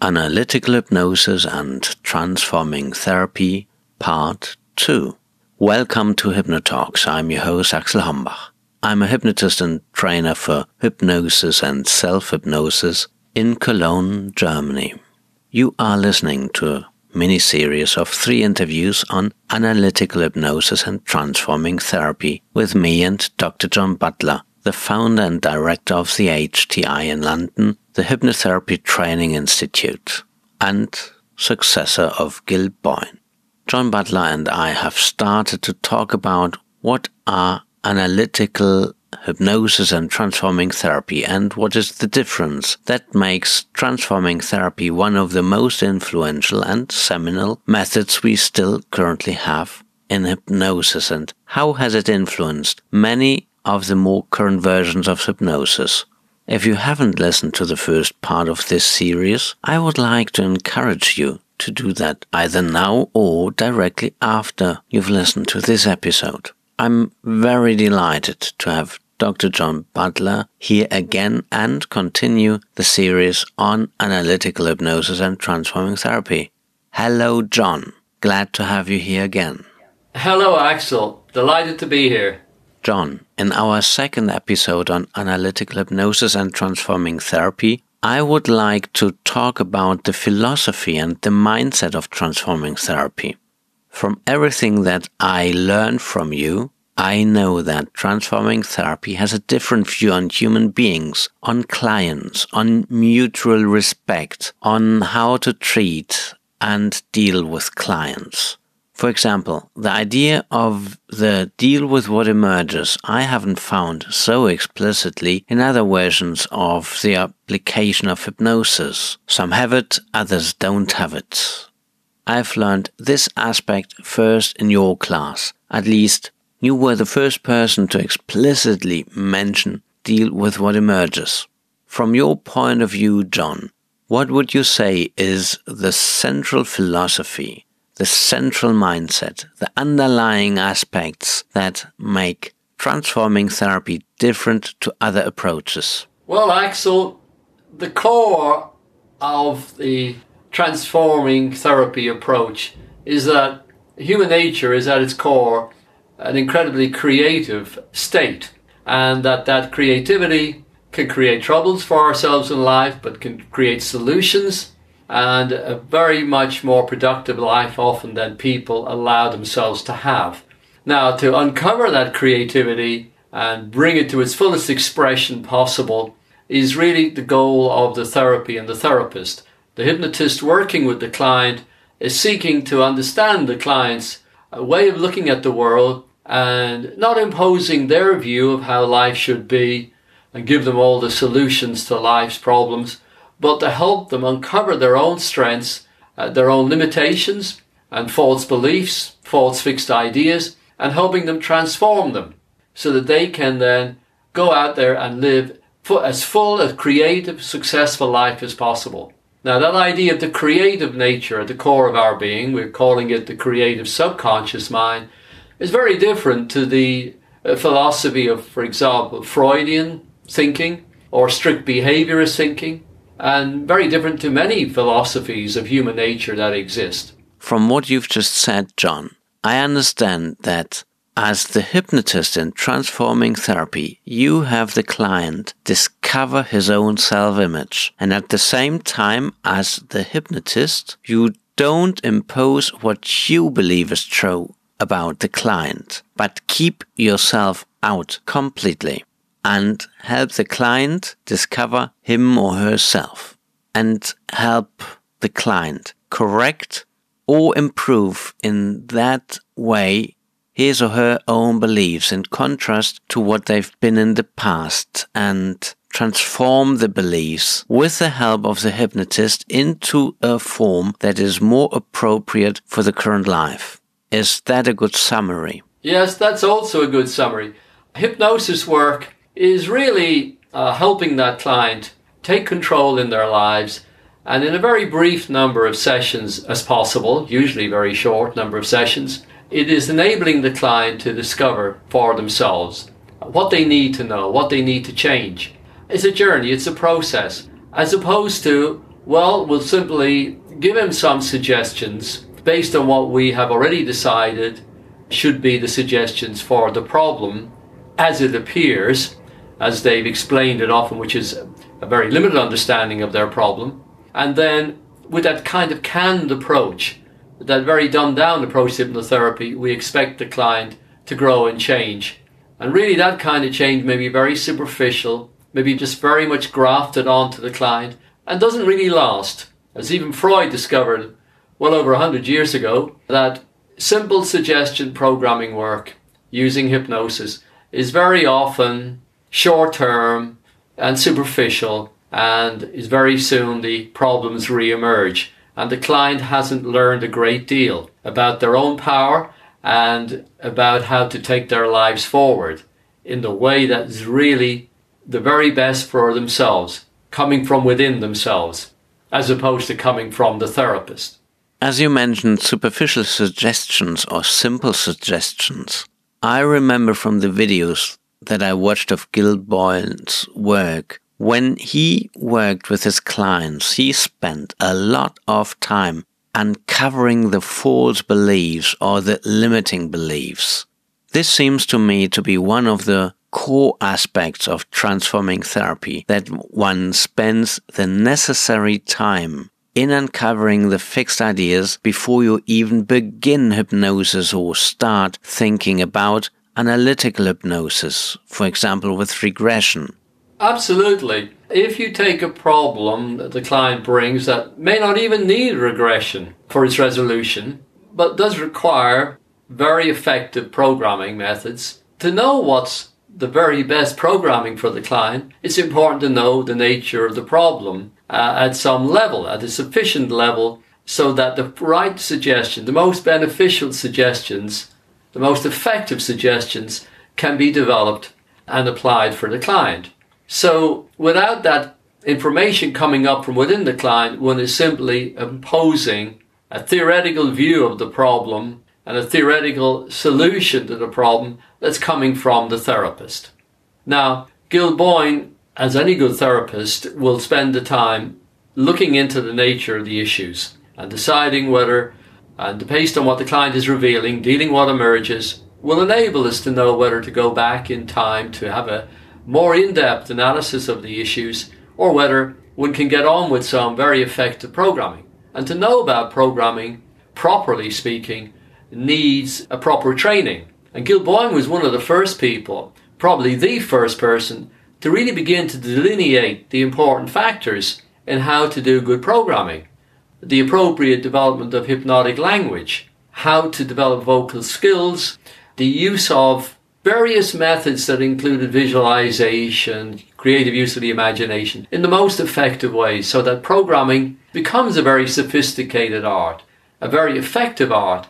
Analytical Hypnosis and Transforming Therapy, Part 2. Welcome to Hypnotalks. I'm your host, Axel Hombach. I'm a hypnotist and trainer for hypnosis and self-hypnosis in Cologne, Germany. You are listening to a mini-series of 3 interviews on analytical hypnosis and transforming therapy with me and Dr. John Butler, the founder and director of the HTI in London, the Hypnotherapy Training Institute, and successor of Gil Boyne. John Butler and I have started to talk about what are analytical hypnosis and transforming therapy and what is the difference that makes transforming therapy one of the most influential and seminal methods we still currently have in hypnosis, and how has it influenced many of the more current versions of hypnosis. If you haven't listened to the first part of this series, I would like to encourage you to do that either now or directly after you've listened to this episode. I'm very delighted to have Dr. John Butler here again and continue the series on analytical hypnosis and transforming therapy. Hello, John. Glad to have you here again. Hello, Axel. Delighted to be here. John, in our second episode on analytical hypnosis and transforming therapy, I would like to talk about the philosophy and the mindset of transforming therapy. From everything that I learned from you, I know that transforming therapy has a different view on human beings, on clients, on mutual respect, on how to treat and deal with clients. For example, the idea of the deal with what emerges I haven't found so explicitly in other versions of the application of hypnosis. Some have it, others don't have it. I've learned this aspect first in your class. At least, you were the first person to explicitly mention deal with what emerges. From your point of view, John, what would you say is the central philosophy, the central mindset, the underlying aspects that make transforming therapy different to other approaches? Well, Axel, the core of the transforming therapy approach is that human nature is at its core an incredibly creative state, and that creativity can create troubles for ourselves in life, but can create solutions and a very much more productive life often than people allow themselves to have. Now, to uncover that creativity and bring it to its fullest expression possible is really the goal of the therapy and the therapist. The hypnotist working with the client is seeking to understand the client's way of looking at the world and not imposing their view of how life should be and give them all the solutions to life's problems, but to help them uncover their own strengths, their own limitations and false beliefs, false fixed ideas, and helping them transform them so that they can then go out there and live as full, as creative, successful life as possible. Now, that idea of the creative nature at the core of our being, we're calling it the creative subconscious mind, is very different to the philosophy of, for example, Freudian thinking or strict behaviorist thinking, and very different to many philosophies of human nature that exist. From what you've just said, John, I understand that as the hypnotist in transforming therapy, you have the client discover his own self-image, and at the same time as the hypnotist, you don't impose what you believe is true about the client, but keep yourself out completely and help the client discover him or herself and help the client correct or improve in that way his or her own beliefs in contrast to what they've been in the past, and transform the beliefs with the help of the hypnotist into a form that is more appropriate for the current life. Is that a good summary? Yes, that's also a good summary. Hypnosis work is really helping that client take control in their lives, and in a very brief number of sessions as possible, usually very short number of sessions, it is enabling the client to discover for themselves what they need to know, what they need to change. It's a journey, it's a process, as opposed to Well, we'll simply give him some suggestions based on what we have already decided should be the suggestions for the problem as it appears, as they've explained it often, which is a very limited understanding of their problem. And then with that kind of canned approach, that very dumbed down approach to hypnotherapy, we expect the client to grow and change. And really that kind of change may be very superficial, maybe just very much grafted onto the client, and doesn't really last. As even Freud discovered well over 100 years ago, that simple suggestion programming work using hypnosis is very often short-term and superficial, and is very soon the problems re-emerge. And the client hasn't learned a great deal about their own power and about how to take their lives forward in the way that is really the very best for themselves, coming from within themselves, as opposed to coming from the therapist. As you mentioned, superficial suggestions or simple suggestions. I remember from the videos that I watched of Gil Boyne's work, when he worked with his clients, he spent a lot of time uncovering the false beliefs or the limiting beliefs. This seems to me to be one of the core aspects of transforming therapy, that one spends the necessary time in uncovering the fixed ideas before you even begin hypnosis or start thinking about analytical hypnosis, for example with regression. Absolutely. If you take a problem that the client brings that may not even need regression for its resolution, but does require very effective programming methods, to know what's the very best programming for the client, it's important to know the nature of the problem at some level, at a sufficient level, so that the right suggestion, the most beneficial suggestions, the most effective suggestions can be developed and applied for the client. So without that information coming up from within the client, one is simply imposing a theoretical view of the problem and a theoretical solution to the problem that's coming from the therapist. Now, Gil Boyne, as any good therapist, will spend the time looking into the nature of the issues and deciding whether, and based on what the client is revealing, dealing what emerges, will enable us to know whether to go back in time to have a more in-depth analysis of the issues, or whether one can get on with some very effective programming. And to know about programming, properly speaking, needs a proper training. And Gil Boyne was one of the first people, probably the first person, to really begin to delineate the important factors in how to do good programming. The appropriate development of hypnotic language, how to develop vocal skills, the use of various methods that included visualization, creative use of the imagination in the most effective way, so that programming becomes a very sophisticated art, a very effective art.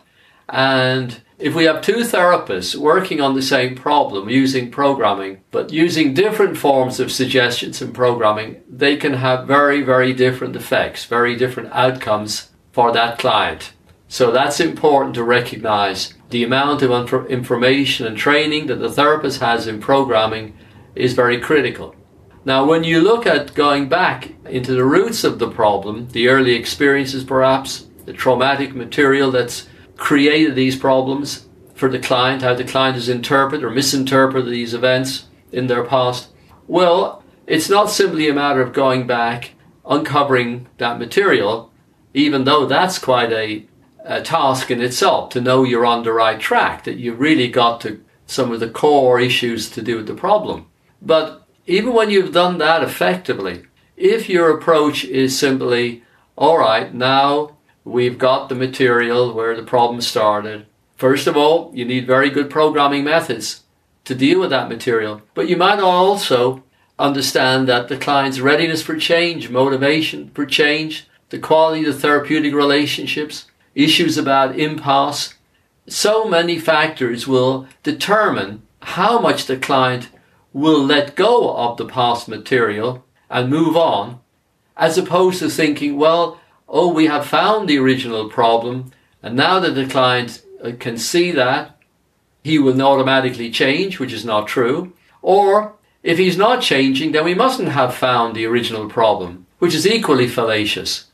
And if we have two therapists working on the same problem using programming, but using different forms of suggestions and programming, they can have very, very different effects, very different outcomes for that client. So that's important to recognize. The amount of information and training that the therapist has in programming is very critical. Now, when you look at going back into the roots of the problem, the early experiences perhaps, the traumatic material that's created these problems for the client, how the client has interpreted or misinterpreted these events in their past, well, it's not simply a matter of going back, uncovering that material, even though that's quite a task in itself, to know you're on the right track, that you really got to some of the core issues to do with the problem. But even when you've done that effectively, if your approach is simply, all right, now we've got the material where the problem started. First of all, you need very good programming methods to deal with that material. But you might also understand that the client's readiness for change, motivation for change, the quality of the therapeutic relationships, issues about impasse, so many factors will determine how much the client will let go of the past material and move on, as opposed to thinking, well, oh, we have found the original problem, and now that the client can see that, he will automatically change, which is not true. Or if he's not changing, then we mustn't have found the original problem. which is equally fallacious.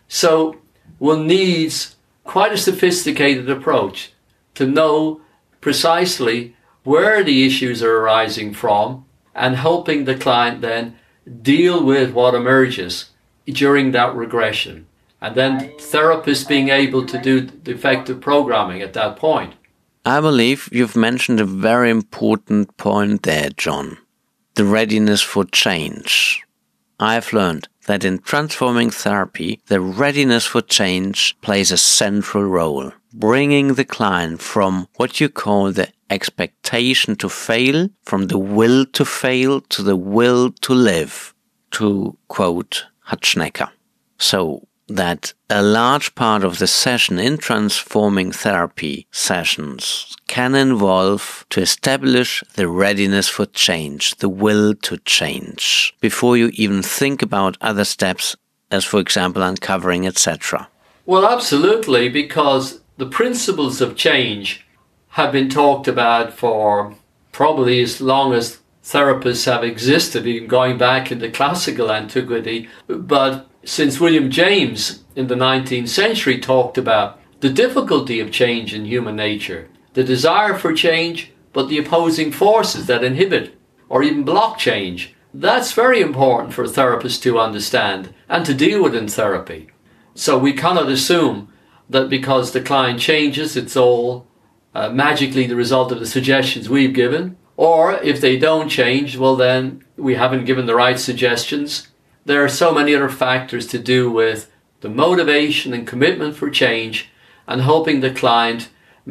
So one needs quite a sophisticated approach to know precisely where the issues are arising from and helping the client then deal with what emerges during that regression. And then therapists being able to do the effective programming at that point. I believe you've mentioned a very important point there, John. The readiness for change. I've learned that in transforming therapy, the readiness for change plays a central role, bringing the client from what you call the expectation to fail, from the will to fail to the will to live, to quote Hatschnecker. So that a large part of the session in transforming therapy sessions can involve to establish the readiness for change, the will to change, before you even think about other steps, as for example uncovering, etc. Well, absolutely, because the principles of change have been talked about for probably as long as therapists have existed, even going back into classical antiquity. But since William James in the 19th century talked about the difficulty of change in human nature, the desire for change, but the opposing forces that inhibit or even block change. That's very important for therapists to understand and to deal with in therapy. So we cannot assume that because the client changes, it's all magically the result of the suggestions we've given. Or if they don't change, well then we haven't given the right suggestions. There are so many other factors to do with the motivation and commitment for change and helping the client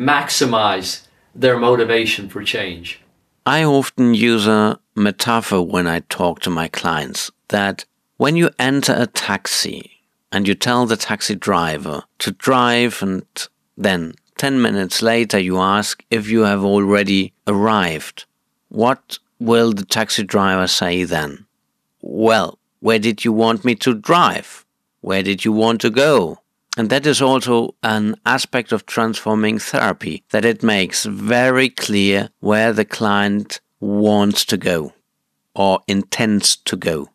maximize their motivation for change. I often use a metaphor when I talk to my clients that when you enter a taxi and you tell the taxi driver to drive and then 10 minutes later you ask if you have already arrived, what will the taxi driver say then? Well, where did you want me to drive? Where did you want to go? And that is also an aspect of transforming therapy, that it makes very clear where the client wants to go or intends to go.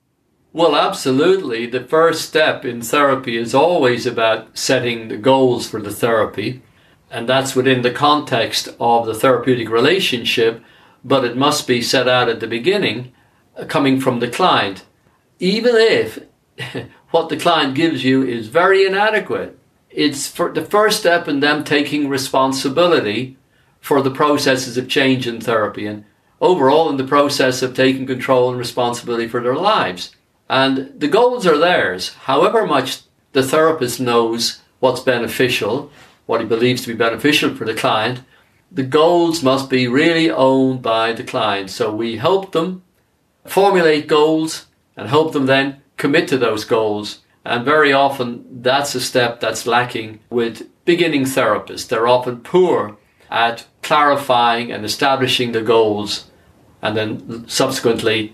Well, absolutely. The first step in therapy is always about setting the goals for the therapy. And that's within the context of the therapeutic relationship, but it must be set out at the beginning, coming from the client. Even if what the client gives you is very inadequate, it's for the first step in them taking responsibility for the processes of change in therapy and overall in the process of taking control and responsibility for their lives. And the goals are theirs. However much the therapist knows what's beneficial, what he believes to be beneficial for the client, the goals must be really owned by the client. So we help them formulate goals and help them then commit to those goals. And very often that's a step that's lacking with beginning therapists. They're often poor at clarifying and establishing the goals and then subsequently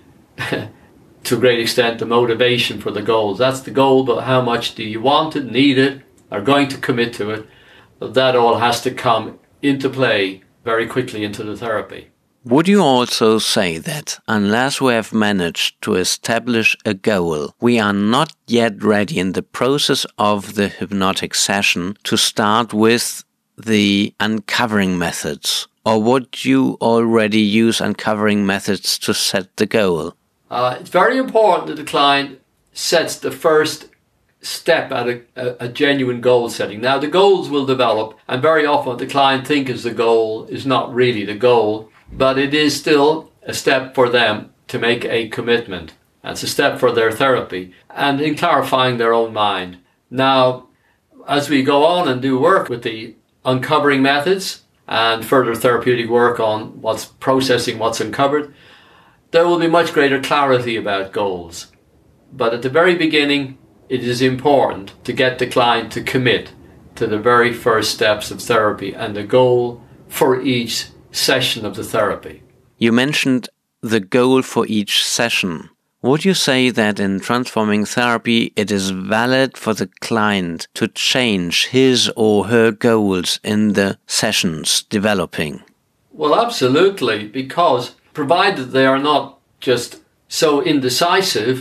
to a great extent the motivation for the goals. That's the goal, but how much do you want it, need it, are going to commit to it? That all has to come into play very quickly into the therapy. Would you also say that unless we have managed to establish a goal, we are not yet ready in the process of the hypnotic session to start with the uncovering methods? Or would you already use uncovering methods to set the goal? It's very important that the client sets the first step at a genuine goal setting. Now, the goals will develop, and very often what the client thinks the goal is not really the goal, but it is still a step for them to make a commitment. It's a step for their therapy and in clarifying their own mind. Now, as we go on and do work with the uncovering methods and further therapeutic work on what's processing what's uncovered, there will be much greater clarity about goals. But at the very beginning, it is important to get the client to commit to the very first steps of therapy and the goal for each session of the therapy. You mentioned the goal for each session. Would you say that in transforming therapy it is valid for the client to change his or her goals in the sessions developing? Well, absolutely, because provided they are not just so indecisive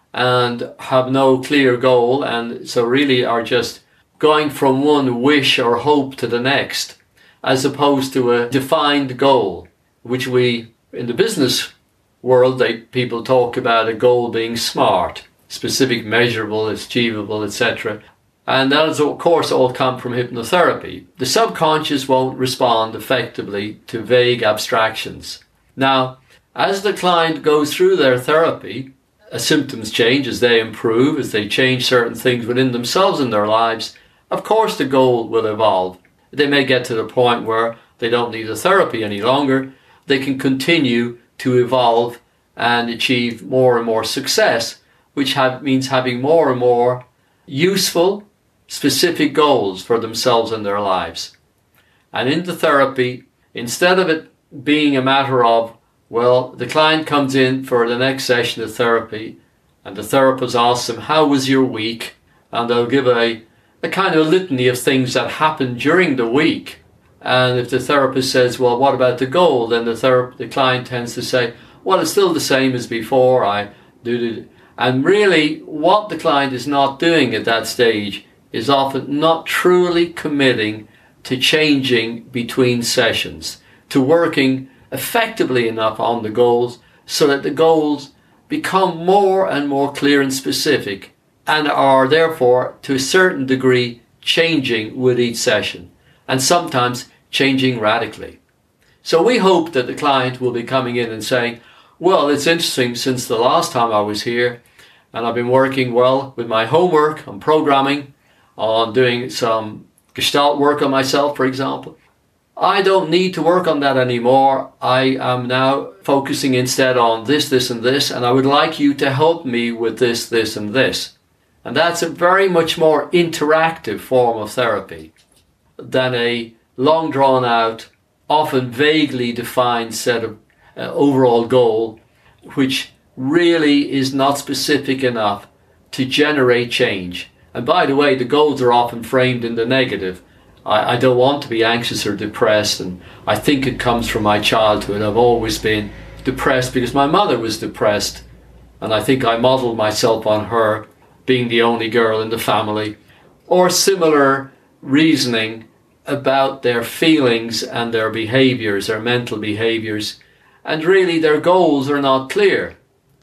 and have no clear goal, and so really are just going from one wish or hope to the next, as opposed to a defined goal, which we, in the business world, people talk about a goal being SMART, specific, measurable, achievable, etc. And that has, of course, all come from hypnotherapy. The subconscious won't respond effectively to vague abstractions. Now, as the client goes through their therapy, symptoms change as they improve, as they change certain things within themselves in their lives. Of course, the goal will evolve. They may get to the point where they don't need the therapy any longer. They can continue to evolve and achieve more and more success, which means having more and more useful, specific goals for themselves and their lives. And in the therapy, instead of it being a matter of, well, the client comes in for the next session of therapy and the therapist asks them, how was your week? And they'll give a kind of litany of things that happened during the week. And if the therapist says, well, what about the goal? Then the client tends to say, well, it's still the same as before. And really, what the client is not doing at that stage is often not truly committing to changing between sessions, to working effectively enough on the goals so that the goals become more and more clear and specific, and are therefore to a certain degree changing with each session, and sometimes changing radically. So we hope that the client will be coming in and saying, well, it's interesting, since the last time I was here, and I've been working well with my homework on programming, on doing some Gestalt work on myself, for example. I don't need to work on that anymore. I am now focusing instead on this, this, and this, and I would like you to help me with this, this, and this. And that's a very much more interactive form of therapy than a long drawn out, often vaguely defined set of overall goal, which really is not specific enough to generate change. And by the way, the goals are often framed in the negative. I don't want to be anxious or depressed, and I think it comes from my childhood. I've always been depressed because my mother was depressed, and I think I modeled myself on her, being the only girl in the family, or similar reasoning about their feelings and their behaviors, their mental behaviors, and really their goals are not clear.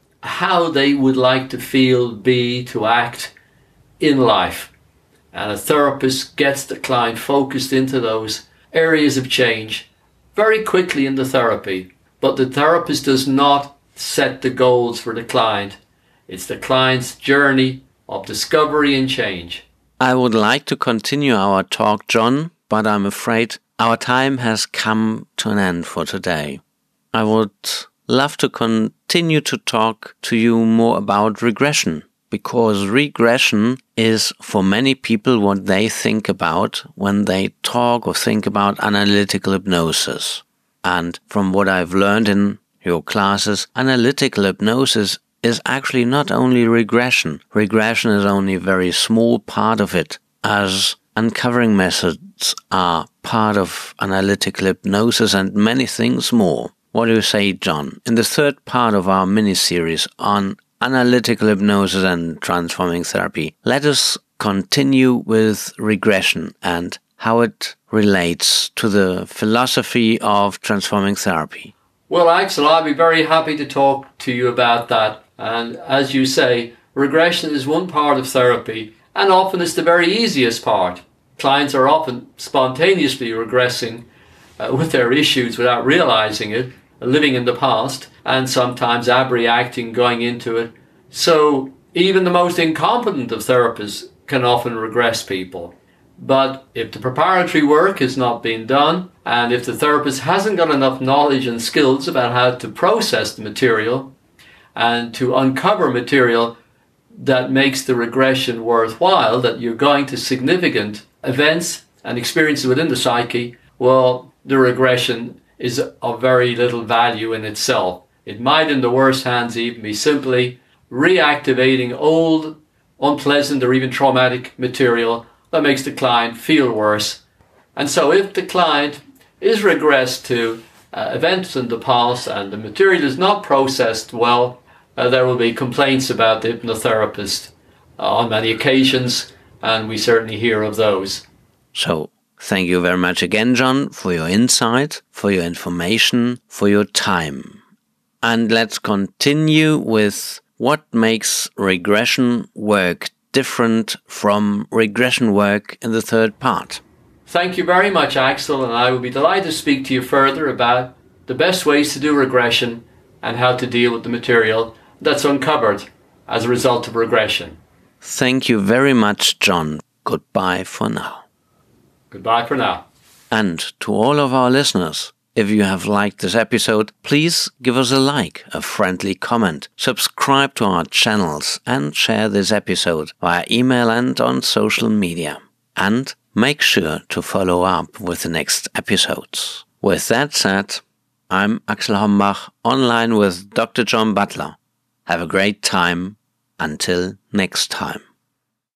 How they would like to feel, be, to act in life. And a therapist gets the client focused into those areas of change very quickly in the therapy. But the therapist does not set the goals for the client. It's the client's journey of discovery and change. I would like to continue our talk, John, but I'm afraid our time has come to an end for today. I would love to continue to talk to you more about regression, because regression is for many people what they think about when they talk or think about analytical hypnosis. And from what I've learned in your classes, analytical hypnosis is actually not only regression. Regression is only a very small part of it, as uncovering methods are part of analytical hypnosis and many things more. What do you say, John? In the third part of our mini-series on analytical hypnosis and transforming therapy, let us continue with regression and how it relates to the philosophy of transforming therapy. Well, Axel, I'd be very happy to talk to you about that. And as you say, regression is one part of therapy, and often it's the very easiest part. Clients are often spontaneously regressing with their issues without realizing it, living in the past, and sometimes abreacting, going into it. So even the most incompetent of therapists can often regress people. But if the preparatory work has not been done, and if the therapist hasn't got enough knowledge and skills about how to process the material and to uncover material that makes the regression worthwhile, that you're going to significant events and experiences within the psyche, well, the regression is of very little value in itself. It might, in the worst hands, even be simply reactivating old, unpleasant, or even traumatic material that makes the client feel worse. And so if the client is regressed to events in the past and the material is not processed well, there will be complaints about the hypnotherapist on many occasions, and we certainly hear of those. So, thank you very much again, John, for your insight, for your information, for your time. And let's continue with what makes regression work different from regression work in the third part. Thank you very much, Axel, and I will be delighted to speak to you further about the best ways to do regression and how to deal with the material that's uncovered as a result of regression. Thank you very much, John. Goodbye for now. Goodbye for now. And to all of our listeners, if you have liked this episode, please give us a like, a friendly comment, subscribe to our channels, and share this episode via email and on social media. And make sure to follow up with the next episodes. With that said, I'm Axel Hombach, online with Dr. John Butler. Have a great time. Until next time.